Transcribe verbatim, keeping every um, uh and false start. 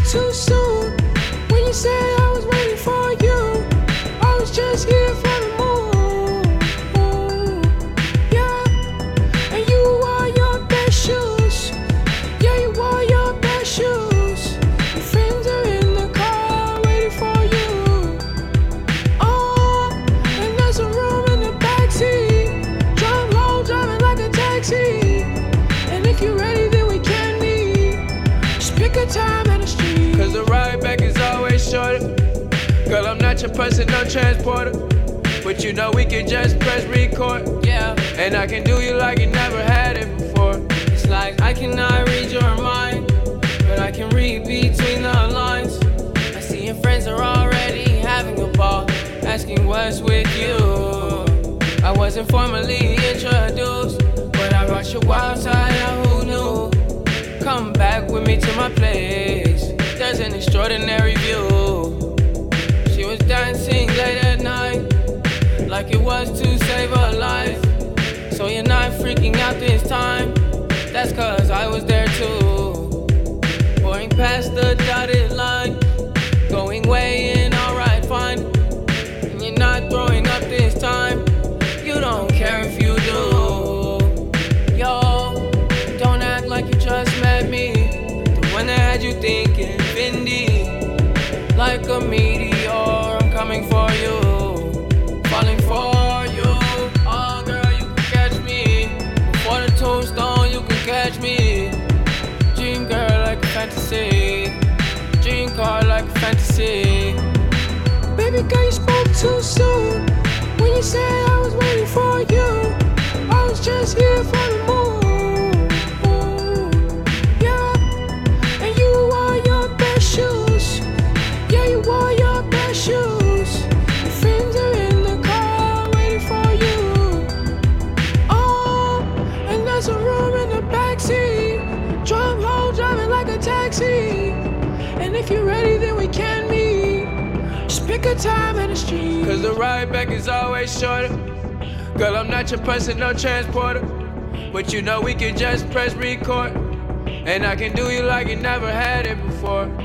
too soon. When you said I was waiting for you, I was just here for the moon. Yeah, and you wore your best shoes. Yeah, you wore your best shoes. Your friends are in the car waiting for you. Oh, and there's a room in the backseat. Drive home, driving like a taxi. And if you're ready, then we can meet. Just pick a time and a street. Cause the ride back is always shorter. Girl, I'm not your person, no transporter. But you know we can just press record. Yeah, and I can do you like you never had it before. It's like I cannot read your mind, but I can read between the lines. I see your friends are already having a ball, asking what's with you. I wasn't formally introduced, but I brought you outside, who knew? Come back with me to my place. There's an extraordinary view. She was dancing late at night, like it was to save her life. So you're not freaking out this time. That's cause I was there too. Pouring past the dotted line, going way in, alright, fine. And you're not throwing up this time. You don't care if you do. Yo, don't act like you just met me. The one that had you thinking Vindy. Like a meteor, I'm coming for you, falling for you. Oh girl, you can catch me. Before the tombstone, you can catch me. Dream girl like a fantasy, dream car like a fantasy. Baby girl, you spoke too soon. When you said I was waiting for you, I was just here for the moon. Yeah, and you wore your best shoes. Yeah, you wore your best shoes. Your friends are in the car waiting for you. Oh, and there's a room in the backseat. Drive home, driving like a taxi. And if you're ready, then we can meet. Just pick a time and a street. Cause the ride back is always shorter. Girl, I'm not your person, no transporter. But you know we can just press record. And I can do you like you never had it before.